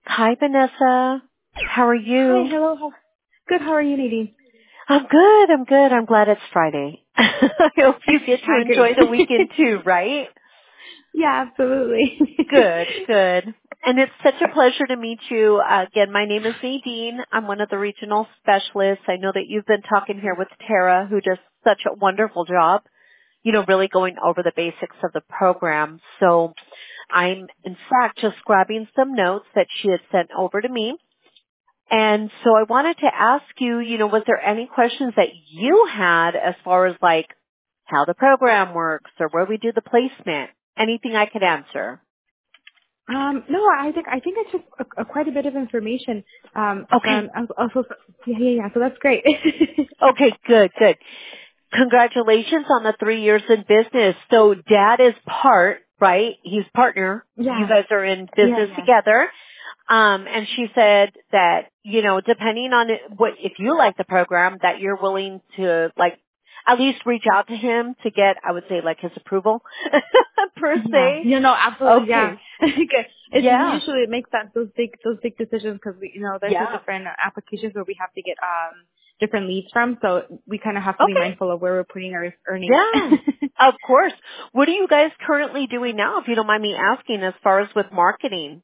Hi, Vanessa. How are Hi, you? hello. Good, how are you, Nadine? I'm good. I'm good. I'm glad it's Friday. I hope you get to I agree. enjoy the weekend too, right? Yeah, absolutely. Good, good. And it's such a pleasure to meet you. Again, my name is Nadine. I'm one of the regional specialists. I know that you've been talking here with Tara, who does such a wonderful job, really going over the basics of the program. So I'm, in fact, just grabbing some notes that she had sent over to me. And so I wanted to ask you, was there any questions that you had as far as like how the program works or where we do the placement? Anything I could answer? No, I think it's just quite a bit of information. Okay. From also, yeah. So that's great. Okay, good, good. Congratulations on the 3 years in business. So dad is part, right? He's partner. You Yeah, guys are in yeah, business yeah. together. And she said that, depending on if you like the program, that you're willing to like at least reach out to him to get, I would say, like his approval per Yeah, se. you know, absolutely, yeah. Okay. Okay. It's Yeah. usually it makes sense those big decisions because there's a Yeah. different applications where we have to get different leads from, so we kind of have to be Okay. mindful of where we're putting our earnings. Yeah. Of course. What are you guys currently doing now, if you don't mind me asking, as far as with marketing?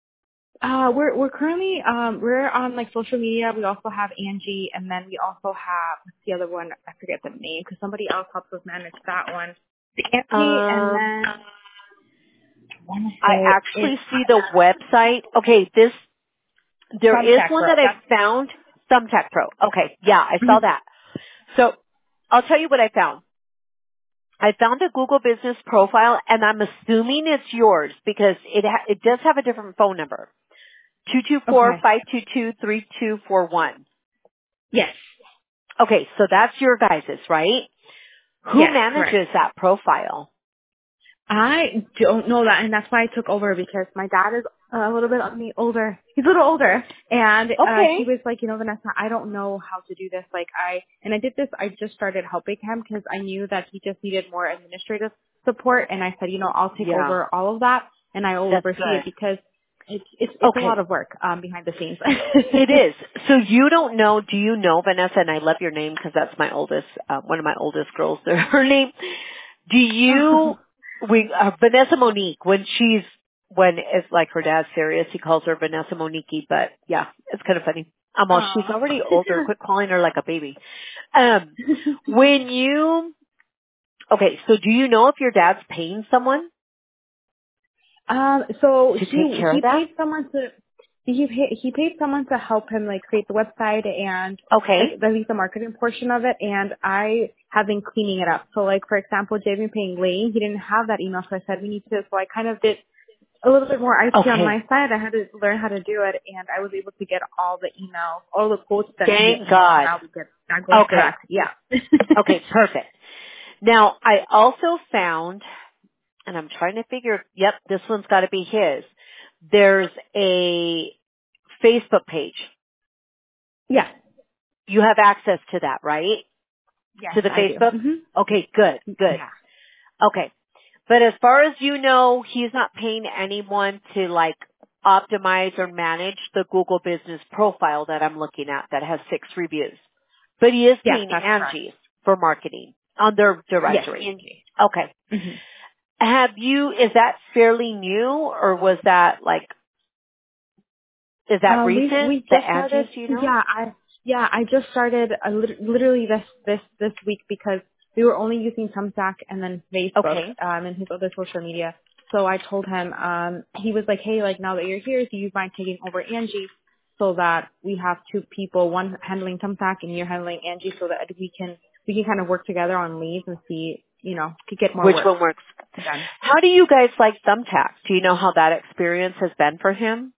We're currently we're on like social media. We also have Angie, and then we also have what's the other one? I forget the name because somebody else helps us manage that one. The Angie, and Um, then I want to I say actually it's see the website. Okay, there is Thumbtack one Pro. that I That's found, Thumbtack Pro. Okay, yeah, I saw mhm. that. So I'll tell you what I found. I found a Google Business profile, and I'm assuming it's yours because it does have a different phone number. 224 Okay. 522 Yes. Okay, so that's your guys's, right? Who Yes. Correct. manages that profile? I don't know that, and that's why I took over because my dad is a little bit on the older. He's a little older, and Okay. he was like, Vanessa, I don't know how to do this. I did this. I just started helping him because I knew that he just needed more administrative support, and I said, I'll take Yeah, over all of that, and I will that's oversee it good. because it's a lot Okay. of work behind the scenes. It is. So you don't know, do you know, Vanessa, and I love your name because that's my oldest, one of my oldest girls, her name. Do you, Vanessa Monique, when it's like her dad's serious, he calls her Vanessa Monique, but yeah, it's kind of funny. She's Oh. already older, quit calling her like a baby. Um, when you, okay, so do you know if your dad's paying someone So to take care he of that? paid someone to he paid someone to help him like create the website and like Okay. at least the marketing portion of it, and I have been cleaning it up. So like for example, Jay been paying Lane, he didn't have that email, so I said we need to. So I kind of did a little bit more IT on Okay. my side. I had to learn how to do it, and I was able to get all the emails, all the quotes sent via Thank email. So God. now that goes Okay. direct. Yeah. Okay, perfect. Now, I also found, and I'm trying to figure, yep, this one's got to be his. There's a Facebook page. Yeah. You have access to that, right? Yes, To the I do. Facebook? Okay, good, good. Yeah. Okay. But as far as you know, he's not paying anyone to like optimize or manage the Google business profile that I'm looking at that has 6 reviews. But he is Yes, paying that's correct. Angie's for marketing on their Yes, directory. Angie. Okay. Is that fairly new or was that like, is that recent? We The just started. Angie's, do you know? I just started literally this week because we were only using Thumbtack and then Facebook Okay. and his other social media. So I told him he was like, hey, like now that you're here, do you mind taking over Angie so that we have 2 people, one handling Thumbtack and you're handling Angie, so that we can kind of work together on leads and see to get more Which work one works? done. How do you guys like Thumbtack? Do you know how that experience has been for him?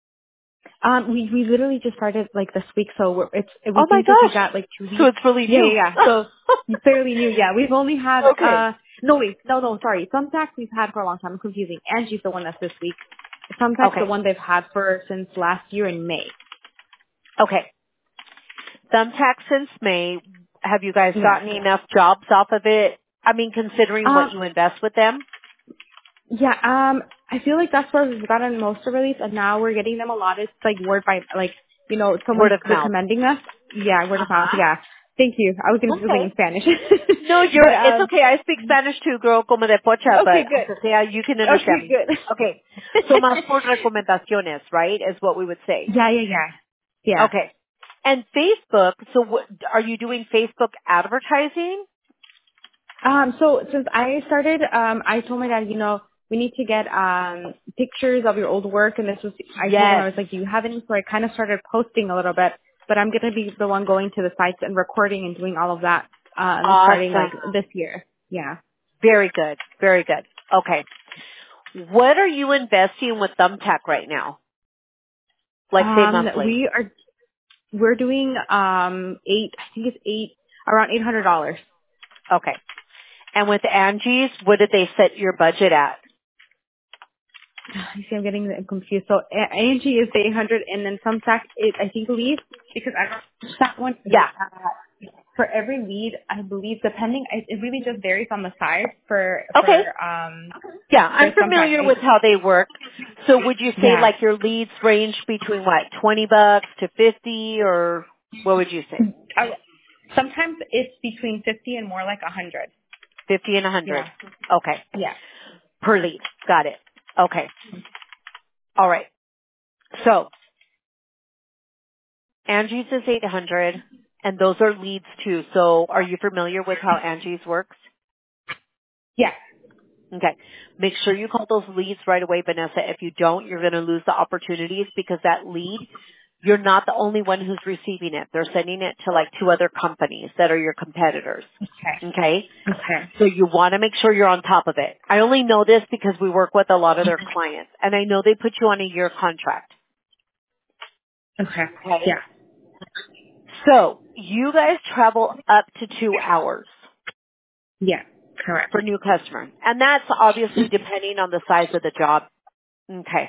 We literally just started like this week, so we Oh my think that we gosh. got like 2 So weeks. it's really Yeah, new. yeah, yeah. So he's fairly new. Yeah, we've only had Okay. no wait, no, sorry. Thumbtack we've had for a long time. I'm confusing. Angie's the one that's this week. Thumbtack's the Okay. one they've had for since last year in May. Okay. Thumbtack since May. Have you guys Yeah. gotten enough jobs off of it? I mean, considering what Um. you invest with them? Yeah. I feel like that's where we've gotten most of our leads, and now we're getting them a lot. It's like word by, like, someone Word of mouth. recommending us. Yeah, word of mouth. Yeah. Thank you. I was going to say something Okay. in Spanish. No, it's but, okay. I speak Spanish too, girl, como de pocha, okay, but good. aunque sea, you can understand Okay, me. good. Okay. So más por recomendaciones, right, is what we would say. Yeah, yeah, yeah. Yeah. Okay. And Facebook, so what, are you doing Facebook advertising? So since I started, I told my dad, we need to get pictures of your old work, and I told him, I Yes. was like, do you have any? So I kind of started posting a little bit, but I'm gonna be the one going to the sites and recording and doing all of that, starting like Awesome. this year. Yeah. Very good. Very good. Okay. What are you investing with Thumbtack right now? Like say monthly. We're doing around $800. Okay. And with Angie's, what did they set your budget at? You see, I'm getting confused. So Angie is the 800, and then Thumbtack is, I think, lead, because I don't know that one. Yeah. For every lead, I believe, depending, it really just varies on the size Okay. Yeah, for I'm Thumbtack. familiar with how they work. So would you say Yeah. like your leads range between what, $20 to 50 or what would you say? Sometimes it's between 50 and more like 100. 50 and 100. Yeah. Okay. Yeah. Per lead. Got it. Okay. All right. So Angie's is 800 and those are leads too. So are you familiar with how Angie's works? Yeah. Okay. Make sure you call those leads right away, Vanessa. If you don't, you're going to lose the opportunities because that lead, you're not the only one who's receiving it. They're sending it to like 2 other companies that are your competitors. Okay. Okay? Okay. So you want to make sure you're on top of it. I only know this because we work with a lot of their clients and I know they put you on a year contract. Okay. Okay? Yeah. So you guys travel up to 2 hours Yeah. Correct. for new customer. And that's obviously depending on the size of the job. Okay.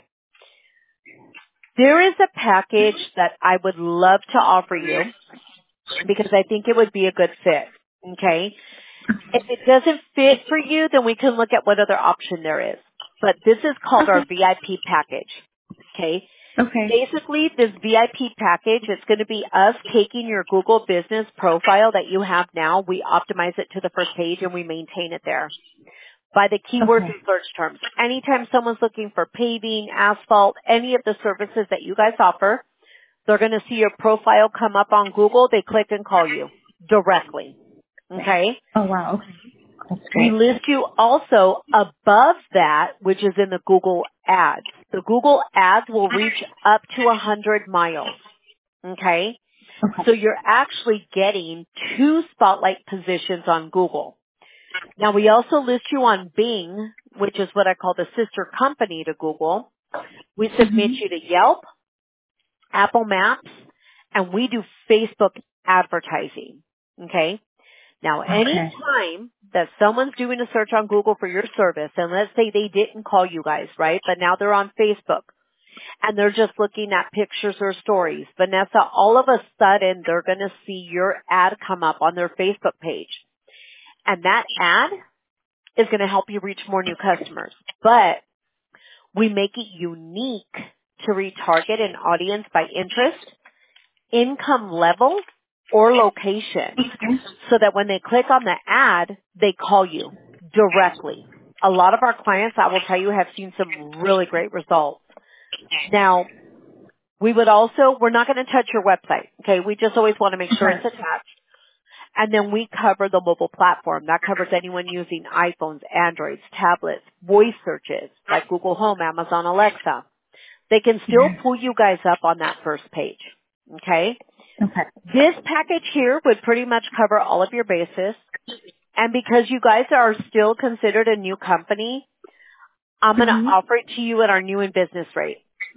There is a package that I would love to offer you because I think it would be a good fit. Okay. If it doesn't fit for you, then we can look at what other option there is. But this is called our Okay. VIP package. Okay. Okay. Basically, this VIP package, it's going to be us taking your Google business profile that you have now. We optimize it to the first page and we maintain it there by the keywords Okay. and search terms. Anytime someone's looking for paving, asphalt, any of the services that you guys offer, they're going to see your profile come up on Google. They click and call you directly. Okay? Oh wow. Okay. That's We great. list you also above that, which is in the Google ads. The Google ads will reach up to 100 miles. Okay? Okay. So you're actually getting 2 spotlight positions on Google. Now we also list you on Bing, which is what I call the sister company to Google. We submit Mhm. you to Yelp, Apple Maps, and we do Facebook advertising. Okay? Now any Okay. time that someone's doing a search on Google for your service, and let's say they didn't call you guys, right? But now they're on Facebook and they're just looking at pictures or stories. Vanessa, all of a sudden they're going to see your ad come up on their Facebook page. And that ad is going to help you reach more new customers. But we make it unique to retarget an audience by interest, income level, or location so that when they click on the ad, they call you directly. A lot of our clients, I will tell you, have seen some really great results. Now, we're not going to touch your website. Okay. We just always want to make sure it's Okay. attached. And then we cover the mobile platform. That covers anyone using iPhones, Androids, tablets, voice searches like Google Home, Amazon Alexa. They can still pull you guys up on that first page. Okay? Okay. This package here would pretty much cover all of your bases. And because you guys are still considered a new company, I'm going to Mhm. offer it to you at our new in business rate.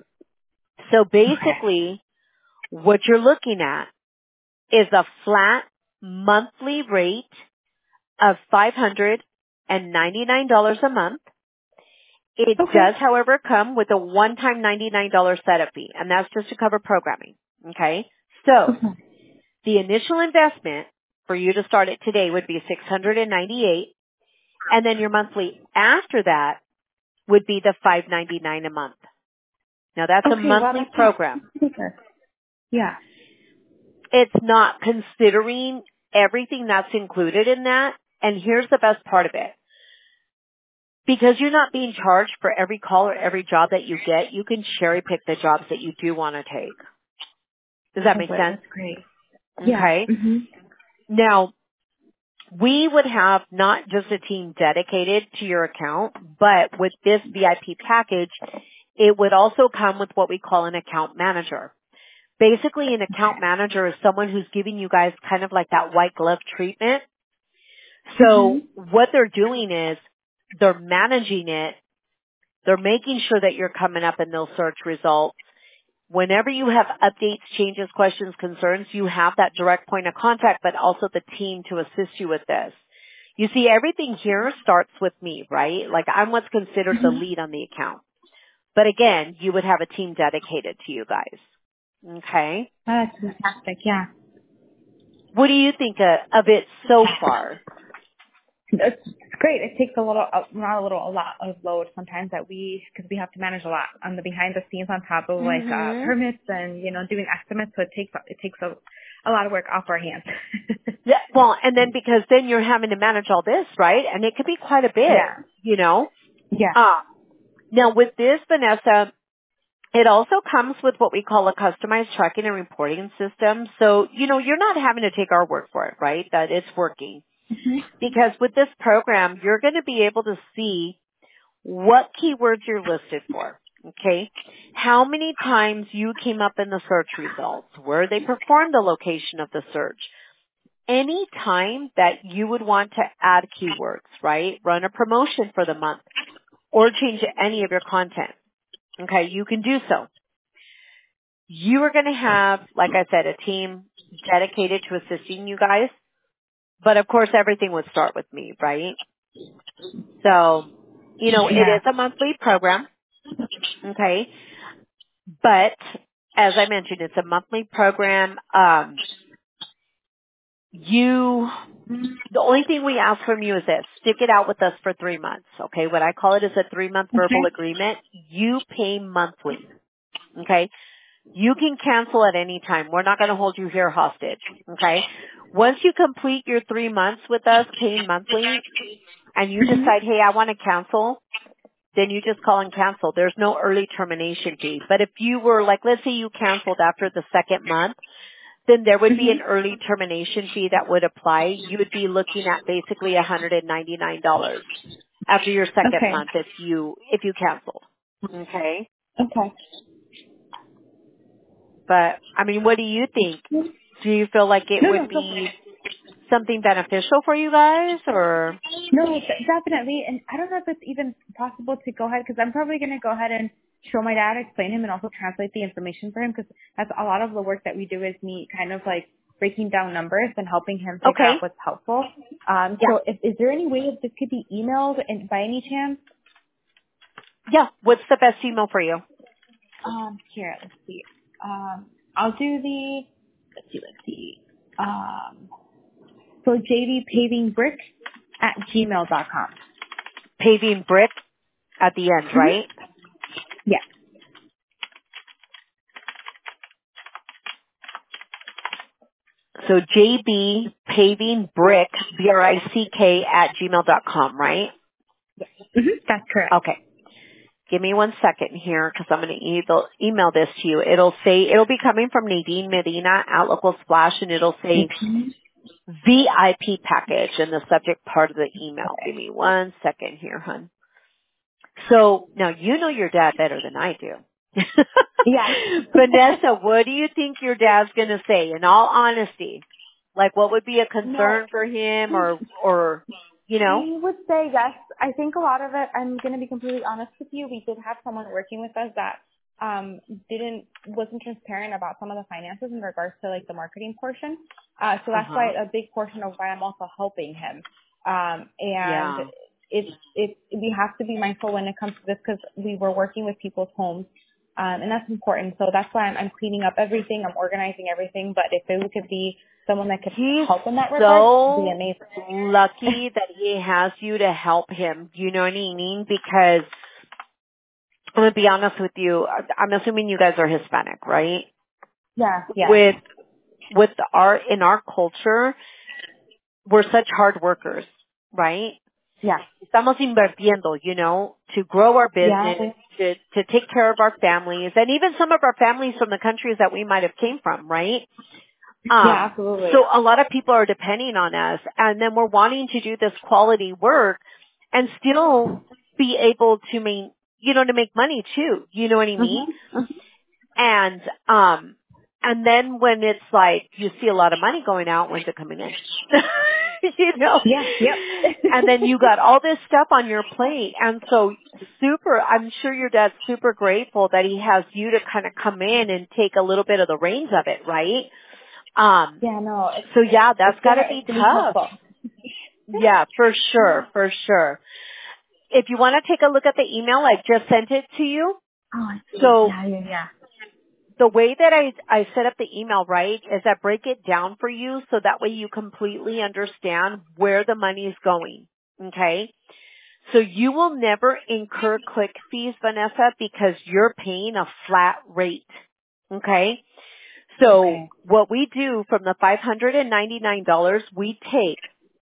So basically, what you're looking at is a flat monthly rate of $599 a month. It Okay. does, however, come with a one-time $99 setup fee, and that's just to cover programming. Okay? So, Okay. the initial investment for you to start it today would be $698, and then your monthly after that would be the $5.99 a month. Now that's a monthly program. Yeah. It's not considering everything that's included in that. And here's the best part of it. Because you're not being charged for every call or every job that you get, you can cherry pick the jobs that you do want to take. Does that make sense? That's great. Okay. Yeah. Mm-hmm. Now, we would have not just a team dedicated to your account, but with this VIP package, it would also come with what we call an account manager. Basically, an account manager is someone who's giving you guys kind of like that white glove treatment. So what they're doing is they're managing it. They're making sure that you're coming up in those search results. Whenever you have updates, changes, questions, concerns, you have that direct point of contact, but also the team to assist you with this. You see, everything here starts with me, right? Like I'm what's considered the lead on the account. But again, you would have a team dedicated to you guys. Okay? That's fantastic. Yeah. What do you think of it so far? It's great. It takes a lot of load sometimes because we have to manage a lot on the behind the scenes on top of like permits and doing estimates. So it takes a lot of work off our hands. Yeah, well, and then because then you're having to manage all this, right? And it could be quite a bit, Yeah. Now with this, Vanessa, it also comes with what we call a customized tracking and reporting system. So, you're not having to take our word for it, right? That it's working. Because with this program, you're going to be able to see what keywords you're listed for. Okay. How many times you came up in the search results, where they performed the location of the search. Any time that you would want to add keywords, right? Run a promotion for the month or change any of your content. Okay. You can do so. You are going to have, like I said, a team dedicated to assisting you guys. But of course, everything would start with me, right? So, it is a monthly program. Okay. But as I mentioned, it's a monthly program. The only thing we ask from you is this: stick it out with us for 3 months. Okay. What I call it is a 3-month verbal agreement. You pay monthly. Okay. You can cancel at any time. We're not going to hold you here hostage. Okay. Once you complete your 3 months with us paying monthly and you decide, hey, I want to cancel, then you just call and cancel. There's no early termination fee. But if you were like, let's say you canceled after the second month, then there would be an early termination fee that would apply. You would be looking at basically $199 after your second month if you canceled. Okay. Okay. But I mean, what do you think? Do you feel like it would be something beneficial for you guys, or? No, definitely. And I don't know if it's even possible to go ahead, because I'm probably going to go ahead and show my dad, explain him, and also translate the information for him, because that's a lot of the work that we do is me kind of like breaking down numbers and helping him figure out what's helpful. So is there any way that this could be emailed by any chance? Yeah. What's the best email for you? Here, let's see. I'll do let's see. So jdpavingbrick@gmail.com. Paving brick at the end, right? Yeah. So JB Paving Brick, BRICK @gmail.com, right? That's correct. Okay. Give me 1 second here because I'm going to email this to you. It'll be coming from Nadine Medina at Local Splash, and it'll say VIP package in the subject part of the email. Give me 1 second here, hon. So now you know your dad better than I do. Yeah. Vanessa, what do you think your dad's going to say? In all honesty, like what would be a concern for him, or He would say yes. I think a lot of it, I'm going to be completely honest with you, we did have someone working with us that wasn't transparent about some of the finances in regards to like the marketing portion. So that's why a big portion of why I'm also helping him. We have to be mindful when it comes to this because we were working with people's homes. And that's important. So that's why I'm cleaning up everything. I'm organizing everything. But if it could be someone that could help in that regard, it'd be amazing. Lucky that he has you to help him. You know what I mean? Because I'm going to be honest with you. I'm assuming you guys are Hispanic, right? Yeah. Yeah. In our culture, we're such hard workers, right? Yeah. Estamos invirtiendo, to grow our business, Yeah. to take care of our families, and even some of our families from the countries that we might have came from, right? Yeah, absolutely. So a lot of people are depending on us, and then we're wanting to do this quality work and still be able to to make money too. You know what I mean? And then when it's like you see a lot of money going out, when's it coming in? Yeah. Yep. And then you got all this stuff on your plate. And so I'm sure your dad's super grateful that he has you to kind of come in and take a little bit of the reins of it, right? Yeah, no. So yeah, that's gotta be tough. Helpful. Yeah, for sure, for sure. If you want to take a look at the email, I just sent it to you. Oh, I see. So Yeah. the way that I set up the email, right, is I break it down for you so that way you completely understand where the money is going. Okay? So you will never incur click fees, Vanessa, because you're paying a flat rate. Okay? So what we do from the $599, we take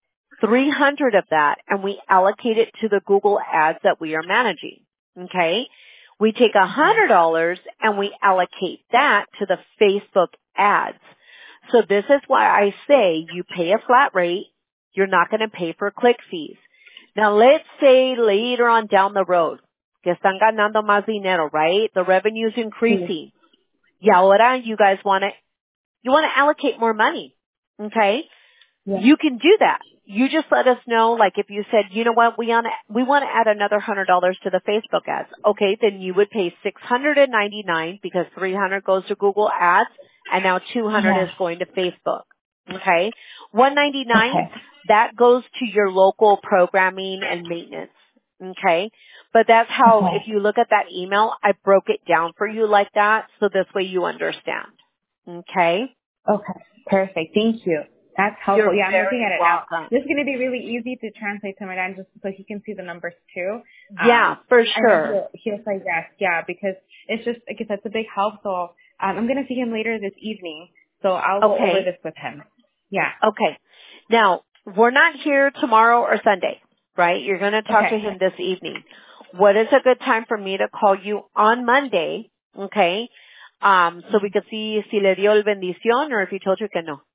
300 of that and we allocate it to the Google ads that we are managing. Okay? We take $100 and we allocate that to the Facebook ads. So this is why I say you pay a flat rate. You're not going to pay for click fees. Now let's say later on down the road, que están ganando más dinero, right? The revenue's increasing. Y ahora you guys want to allocate more money. Okay? Yeah. You can do that. You just let us know, like if you said, you know what, we want to add another $100 to the Facebook ads. Okay, then you would pay $699 because $300 goes to Google ads and now $200 is going to Facebook. Okay? $199, that goes to your local programming and maintenance. Okay? But that's how, if you look at that email, I broke it down for you like that so this way you understand. Okay? Okay. Perfect. Thank you. That's helpful. You're I'm looking at it now. welcome. This is going to be really easy to translate to my dad just so he can see the numbers too. Yeah, for sure. He'll say yes. Yeah, because it's just, I guess that's a big help. So I'm going to see him later this evening. So I'll go over this with him. Yeah. Okay. Now, we're not here tomorrow or Sunday, right? You're going to talk to him this evening. What is a good time for me to call you on Monday, okay? So we could see si le dio el bendición or if he told you que no.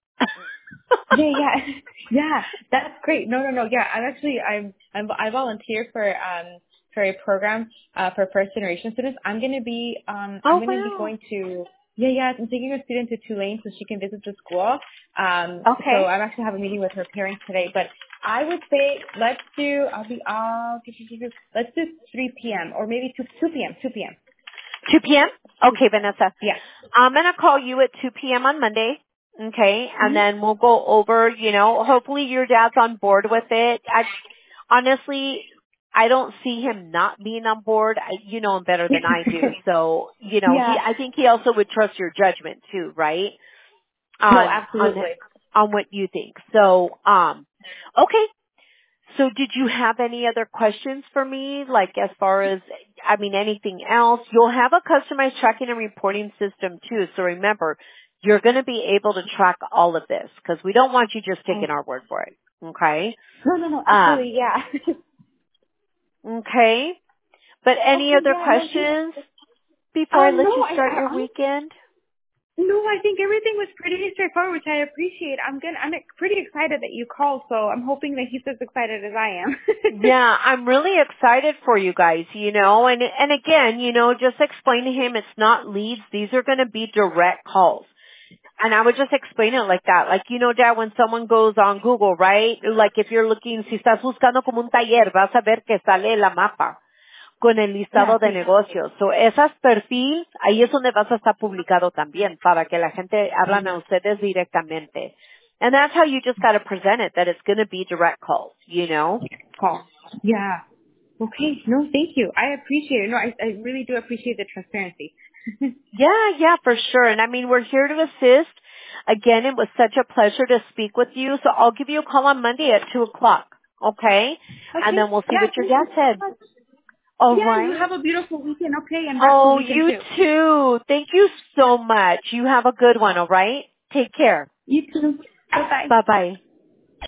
Yeah. That's great. No. Yeah, I volunteer for a program for first generation students. I'm going to be I'm going to I'm taking a student to Tulane so she can visit the school. So I actually have a meeting with her parents today. But I would say let's do 3 p.m. or maybe 2 p.m. 2 p.m. 2 p.m. Okay, Vanessa. Yeah. I'm going to call you at 2 p.m. on Monday. Okay, and then we'll go over, hopefully your dad's on board with it. Honestly, I don't see him not being on board. You know him better than I do. So, I think he also would trust your judgment too, right? No, absolutely. On what you think. So, okay. So did you have any other questions for me? Like as far as, anything else? You'll have a customized tracking and reporting system too. So remember, you're going to be able to track all of this because we don't want you just taking our word for it. Okay? No, absolutely, yeah. Okay. But any other questions before I let you start your weekend? No, I think everything was pretty straightforward, which I appreciate. I'm pretty excited that you called, so I'm hoping that he's as excited as I am. Yeah, I'm really excited for you guys, and again, just explain to him it's not leads. These are going to be direct calls. And I would just explain it like that. Like, Dad, when someone goes on Google, right? Like if you're looking, si estás buscando como un taller, vas a ver que sale la mapa con el listado de negocios. So, esas perfil, ahí es donde vas a estar publicado también para que la gente hablan a ustedes directamente. And that's how you just got to present it, that it's going to be direct calls, Call. Yeah. Okay. No, thank you. I appreciate it. No, I really do appreciate the transparency. Yeah, for sure. And we're here to assist. Again, it was such a pleasure to speak with you. So I'll give you a call on Monday at 2:00. Okay? And then we'll see what your dad said. All yeah, right. you have a beautiful weekend, okay? And Oh, weekend you too. Thank you so much. You have a good one, all right? Take care. You too. Bye-bye. Bye-bye.